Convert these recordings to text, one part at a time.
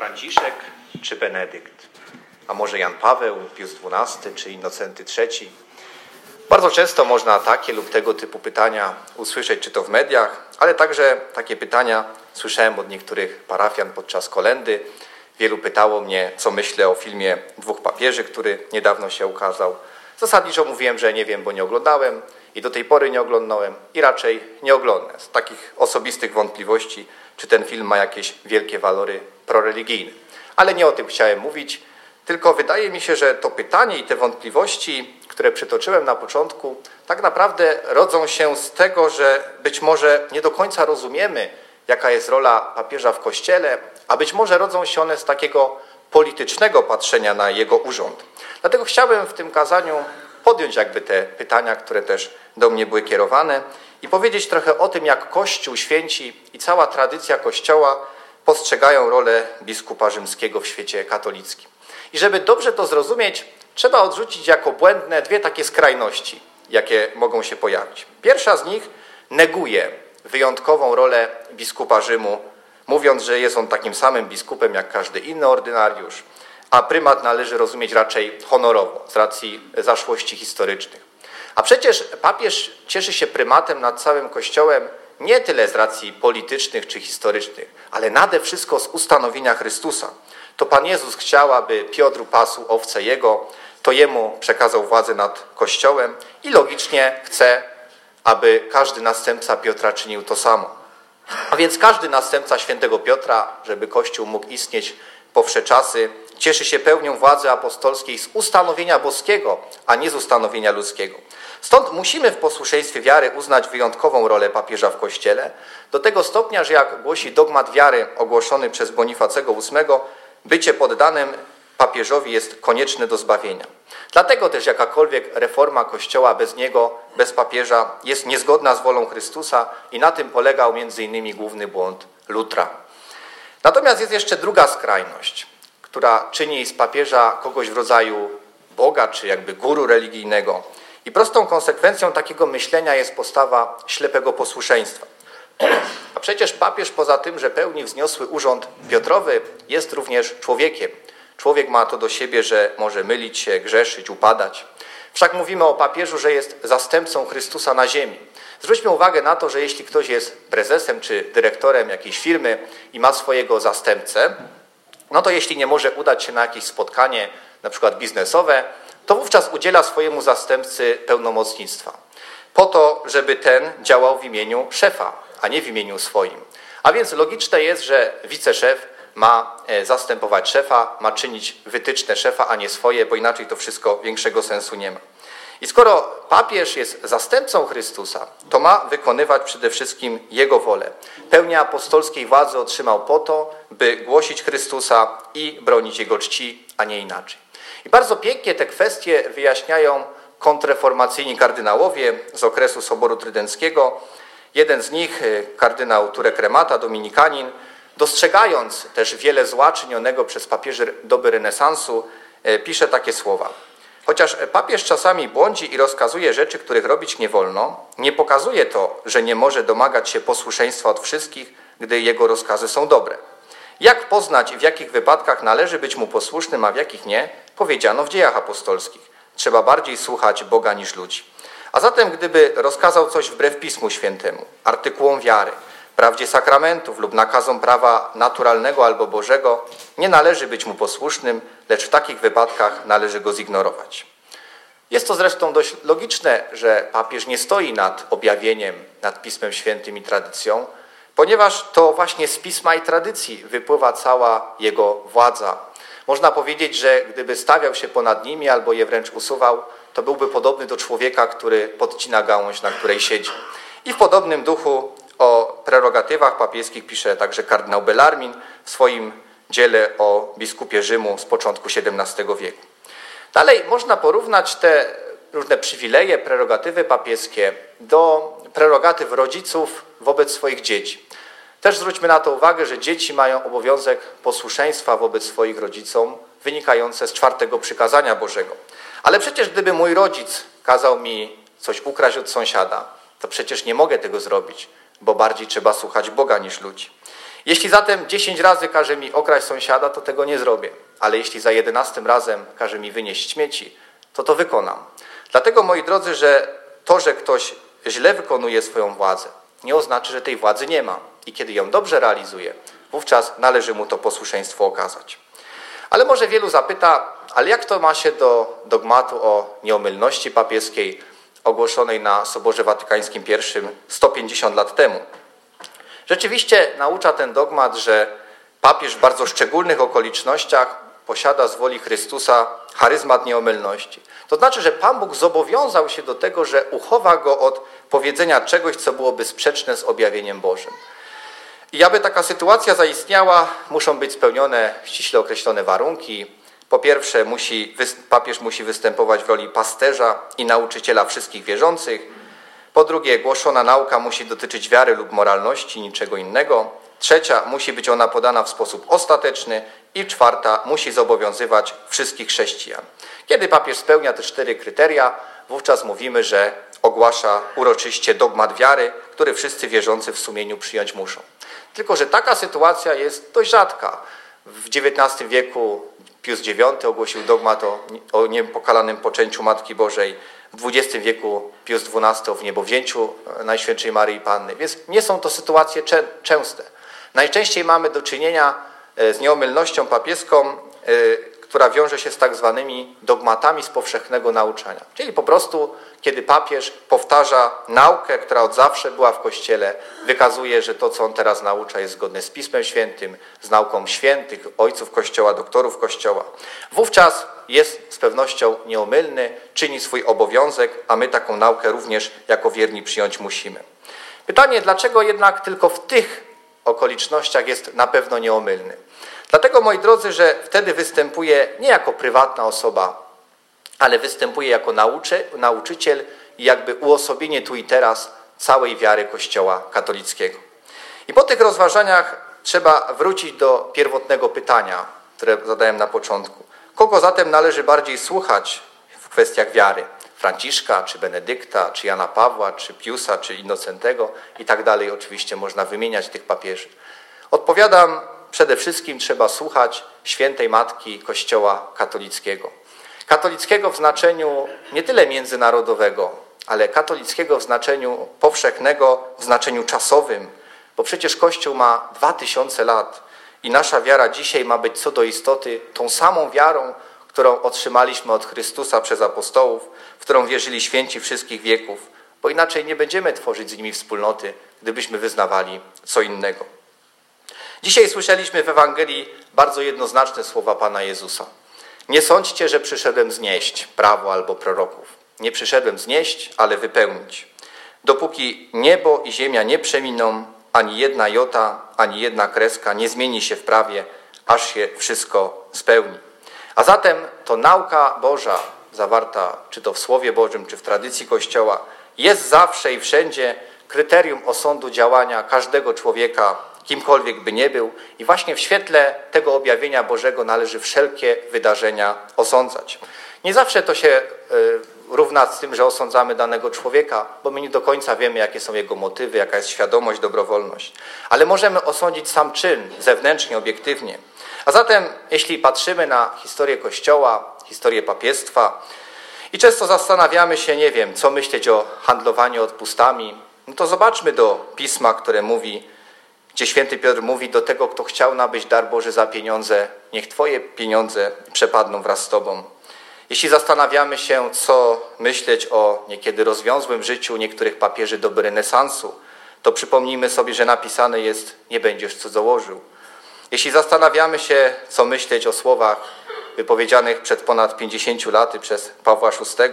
Franciszek czy Benedykt? A może Jan Paweł, Pius XII czy Innocenty III? Bardzo często można takie lub tego typu pytania usłyszeć, czy to w mediach, ale także takie pytania słyszałem od niektórych parafian podczas kolędy. Wielu pytało mnie, co myślę o filmie Dwóch papieży, który niedawno się ukazał. Zasadniczo mówiłem, że nie wiem, bo nie oglądałem i do tej pory nie oglądałem i raczej nie oglądam. Z takich osobistych wątpliwości, czy ten film ma jakieś wielkie walory proreligijne. Ale nie o tym chciałem mówić, tylko wydaje mi się, że to pytanie i te wątpliwości, które przytoczyłem na początku, tak naprawdę rodzą się z tego, że być może nie do końca rozumiemy, jaka jest rola papieża w Kościele, a być może rodzą się one z takiego politycznego patrzenia na jego urząd. Dlatego chciałbym w tym kazaniu podjąć te pytania, które też do mnie były kierowane i powiedzieć trochę o tym, jak Kościół, święci i cała tradycja Kościoła postrzegają rolę biskupa rzymskiego w świecie katolickim. I żeby dobrze to zrozumieć, trzeba odrzucić jako błędne dwie takie skrajności, jakie mogą się pojawić. Pierwsza z nich neguje wyjątkową rolę biskupa Rzymu, mówiąc, że jest on takim samym biskupem jak każdy inny ordynariusz, a prymat należy rozumieć raczej honorowo, z racji zaszłości historycznych. A przecież papież cieszy się prymatem nad całym Kościołem nie tyle z racji politycznych czy historycznych, ale nade wszystko z ustanowienia Chrystusa. To Pan Jezus chciał, aby Piotr pasł owce Jego, to Jemu przekazał władzę nad Kościołem i logicznie chce, aby każdy następca Piotra czynił to samo. A więc każdy następca świętego Piotra, żeby Kościół mógł istnieć po wsze czasy, cieszy się pełnią władzy apostolskiej z ustanowienia boskiego, a nie z ustanowienia ludzkiego. Stąd musimy w posłuszeństwie wiary uznać wyjątkową rolę papieża w Kościele, do tego stopnia, że jak głosi dogmat wiary ogłoszony przez Bonifacego VIII, bycie poddanym papieżowi jest konieczne do zbawienia. Dlatego też jakakolwiek reforma Kościoła bez niego, bez papieża jest niezgodna z wolą Chrystusa i na tym polegał m.in. główny błąd Lutra. Natomiast jest jeszcze druga skrajność, która czyni z papieża kogoś w rodzaju Boga czy guru religijnego. I prostą konsekwencją takiego myślenia jest postawa ślepego posłuszeństwa. A przecież papież poza tym, że pełni wzniosły urząd Piotrowy, jest również człowiekiem. Człowiek ma to do siebie, że może mylić się, grzeszyć, upadać. Wszak mówimy o papieżu, że jest zastępcą Chrystusa na ziemi. Zwróćmy uwagę na to, że jeśli ktoś jest prezesem czy dyrektorem jakiejś firmy i ma swojego zastępcę, no to jeśli nie może udać się na jakieś spotkanie, na przykład biznesowe, to wówczas udziela swojemu zastępcy pełnomocnictwa. Po to, żeby ten działał w imieniu szefa, a nie w imieniu swoim. A więc logiczne jest, że wiceszef ma zastępować szefa, ma czynić wytyczne szefa, a nie swoje, bo inaczej to wszystko większego sensu nie ma. I skoro papież jest zastępcą Chrystusa, to ma wykonywać przede wszystkim Jego wolę. Pełnię apostolskiej władzy otrzymał po to, by głosić Chrystusa i bronić Jego czci, a nie inaczej. I bardzo pięknie te kwestie wyjaśniają kontrreformacyjni kardynałowie z okresu Soboru Trydenckiego. Jeden z nich, kardynał Turek Remata, dominikanin, dostrzegając też wiele zła czynionego przez papieży doby renesansu, pisze takie słowa. Chociaż papież czasami błądzi i rozkazuje rzeczy, których robić nie wolno, nie pokazuje to, że nie może domagać się posłuszeństwa od wszystkich, gdy jego rozkazy są dobre. Jak poznać, w jakich wypadkach należy być mu posłusznym, a w jakich nie, powiedziano w Dziejach Apostolskich. Trzeba bardziej słuchać Boga niż ludzi. A zatem, gdyby rozkazał coś wbrew Pismu Świętemu, artykułom wiary, prawdzie sakramentów lub nakazom prawa naturalnego albo Bożego, nie należy być mu posłusznym, lecz w takich wypadkach należy go zignorować. Jest to zresztą dość logiczne, że papież nie stoi nad objawieniem, nad Pismem Świętym i tradycją, ponieważ to właśnie z Pisma i tradycji wypływa cała jego władza. Można powiedzieć, że gdyby stawiał się ponad nimi albo je wręcz usuwał, to byłby podobny do człowieka, który podcina gałąź, na której siedzi. I w podobnym duchu o prerogatywach papieskich pisze także kardynał Bellarmin w swoim dziele o biskupie Rzymu z początku XVII wieku. Dalej można porównać te różne przywileje, prerogatywy papieskie do prerogatyw rodziców wobec swoich dzieci. Też zwróćmy na to uwagę, że dzieci mają obowiązek posłuszeństwa wobec swoich rodziców wynikające z 4. przykazania Bożego. Ale przecież gdyby mój rodzic kazał mi coś ukraść od sąsiada, to przecież nie mogę tego zrobić, bo bardziej trzeba słuchać Boga niż ludzi. Jeśli zatem 10 razy każe mi okraść sąsiada, to tego nie zrobię. Ale jeśli za 11 razem każe mi wynieść śmieci, to wykonam. Dlatego, moi drodzy, że to, że ktoś źle wykonuje swoją władzę, nie oznacza, że tej władzy nie ma. I kiedy ją dobrze realizuje, wówczas należy mu to posłuszeństwo okazać. Ale może wielu zapyta, ale jak to ma się do dogmatu o nieomylności papieskiej ogłoszonej na Soborze Watykańskim I 150 lat temu? Rzeczywiście naucza ten dogmat, że papież w bardzo szczególnych okolicznościach posiada z woli Chrystusa charyzmat nieomylności. To znaczy, że Pan Bóg zobowiązał się do tego, że uchowa go od powiedzenia czegoś, co byłoby sprzeczne z objawieniem Bożym. I aby taka sytuacja zaistniała, muszą być spełnione ściśle określone warunki. Po pierwsze, papież musi występować w roli pasterza i nauczyciela wszystkich wierzących. Po drugie, głoszona nauka musi dotyczyć wiary lub moralności, niczego innego. Trzecia, musi być ona podana w sposób ostateczny. I czwarta, musi zobowiązywać wszystkich chrześcijan. Kiedy papież spełnia te 4 kryteria, wówczas mówimy, że ogłasza uroczyście dogmat wiary, który wszyscy wierzący w sumieniu przyjąć muszą. Tylko że taka sytuacja jest dość rzadka. W XIX wieku Pius IX ogłosił dogmat o niepokalanym poczęciu Matki Bożej. W XX wieku Pius XII o wniebowzięciu Najświętszej Maryi Panny. Więc nie są to sytuacje częste. Najczęściej mamy do czynienia z nieomylnością papieską, która wiąże się z tak zwanymi dogmatami z powszechnego nauczania. Czyli po prostu, kiedy papież powtarza naukę, która od zawsze była w Kościele, wykazuje, że to, co on teraz naucza, jest zgodne z Pismem Świętym, z nauką świętych, ojców Kościoła, doktorów Kościoła. Wówczas jest z pewnością nieomylny, czyni swój obowiązek, a my taką naukę również jako wierni przyjąć musimy. Pytanie, dlaczego jednak tylko w tych okolicznościach jest na pewno nieomylny? Dlatego, moi drodzy, że wtedy występuje nie jako prywatna osoba, ale występuje jako nauczyciel i jakby uosobienie tu i teraz całej wiary Kościoła katolickiego. I po tych rozważaniach trzeba wrócić do pierwotnego pytania, które zadałem na początku. Kogo zatem należy bardziej słuchać w kwestiach wiary? Franciszka, czy Benedykta, czy Jana Pawła, czy Piusa, czy Innocentego i tak dalej. Oczywiście można wymieniać tych papieży. Odpowiadam, przede wszystkim trzeba słuchać świętej Matki Kościoła katolickiego. Katolickiego w znaczeniu nie tyle międzynarodowego, ale katolickiego w znaczeniu powszechnego, w znaczeniu czasowym, bo przecież Kościół ma 2000 lat i nasza wiara dzisiaj ma być co do istoty tą samą wiarą, którą otrzymaliśmy od Chrystusa przez apostołów, w którą wierzyli święci wszystkich wieków, bo inaczej nie będziemy tworzyć z nimi wspólnoty, gdybyśmy wyznawali co innego. Dzisiaj słyszeliśmy w Ewangelii bardzo jednoznaczne słowa Pana Jezusa. Nie sądźcie, że przyszedłem znieść prawo albo proroków. Nie przyszedłem znieść, ale wypełnić. Dopóki niebo i ziemia nie przeminą, ani jedna jota, ani jedna kreska nie zmieni się w prawie, aż się wszystko spełni. A zatem to nauka Boża, zawarta czy to w Słowie Bożym, czy w tradycji Kościoła, jest zawsze i wszędzie kryterium osądu działania każdego człowieka, kimkolwiek by nie był. I właśnie w świetle tego objawienia Bożego należy wszelkie wydarzenia osądzać. Nie zawsze to się równa z tym, że osądzamy danego człowieka, bo my nie do końca wiemy, jakie są jego motywy, jaka jest świadomość, dobrowolność. Ale możemy osądzić sam czyn, zewnętrznie, obiektywnie. A zatem, jeśli patrzymy na historię Kościoła, historię papiestwa i często zastanawiamy się, nie wiem, co myśleć o handlowaniu odpustami, no to zobaczmy do Pisma, które mówi, gdzie święty Piotr mówi do tego, kto chciał nabyć dar Boży za pieniądze, niech Twoje pieniądze przepadną wraz z Tobą. Jeśli zastanawiamy się, co myśleć o niekiedy rozwiązłym życiu niektórych papieży doby renesansu, to przypomnijmy sobie, że napisane jest, nie będziesz cudzołożył. Jeśli zastanawiamy się, co myśleć o słowach wypowiedzianych przed ponad 50 laty przez Pawła VI,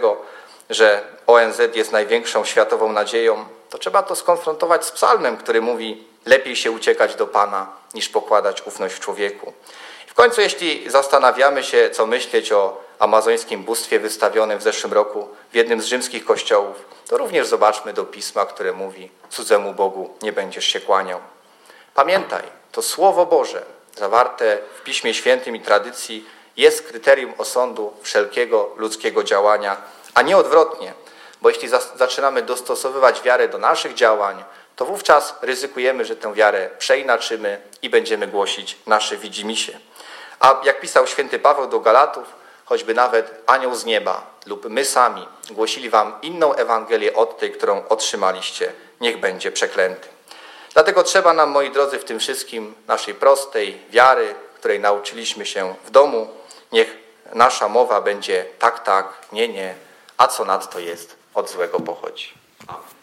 że ONZ jest największą światową nadzieją, to trzeba to skonfrontować z psalmem, który mówi, lepiej się uciekać do Pana, niż pokładać ufność w człowieku. I w końcu, jeśli zastanawiamy się, co myśleć o amazońskim bóstwie wystawionym w zeszłym roku w jednym z rzymskich kościołów, to również zobaczmy do Pisma, które mówi, cudzemu Bogu nie będziesz się kłaniał. Pamiętaj, to Słowo Boże, zawarte w Piśmie Świętym i tradycji, jest kryterium osądu wszelkiego ludzkiego działania, a nie odwrotnie. Bo jeśli zaczynamy dostosowywać wiarę do naszych działań, to wówczas ryzykujemy, że tę wiarę przeinaczymy i będziemy głosić nasze widzimisię. A jak pisał święty Paweł do Galatów, choćby nawet anioł z nieba lub my sami głosili wam inną Ewangelię od tej, którą otrzymaliście, niech będzie przeklęty. Dlatego trzeba nam, moi drodzy, w tym wszystkim naszej prostej wiary, której nauczyliśmy się w domu, niech nasza mowa będzie tak, tak, nie, nie, a co nadto jest, od złego pochodzi. Amen.